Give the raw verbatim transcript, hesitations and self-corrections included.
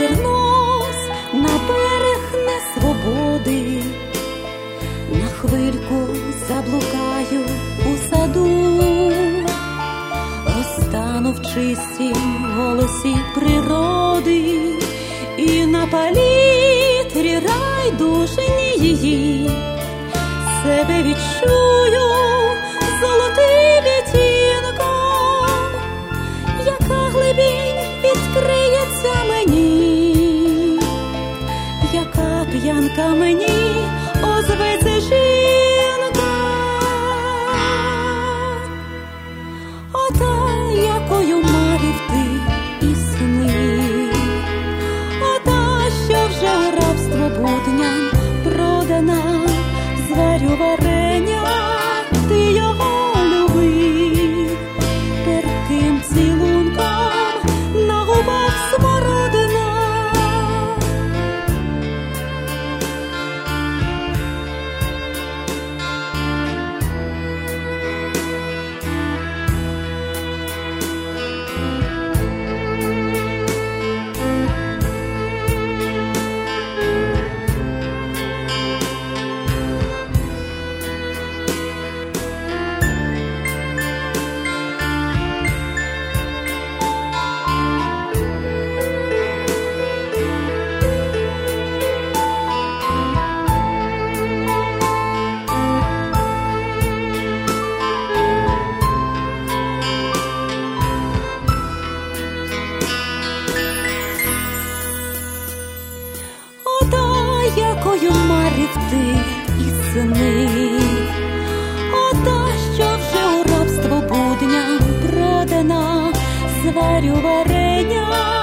повернусь на берег несвободи, на хвильку заблукаю у саду, розтану в чистім голосі природи, і на палітрі райдужині її себе відчую золотим відтінком, яка глибінь відкриється мені, яка п'янка мені озветься жінка. Ота, якою марив ти і сни, ота, що вже у рабство будням продана, зварю варення, ти його любив, терпким цілунком на губах смородина. Якою марив ти і сни, ота, що вже у рабство будням продана, зварю варення.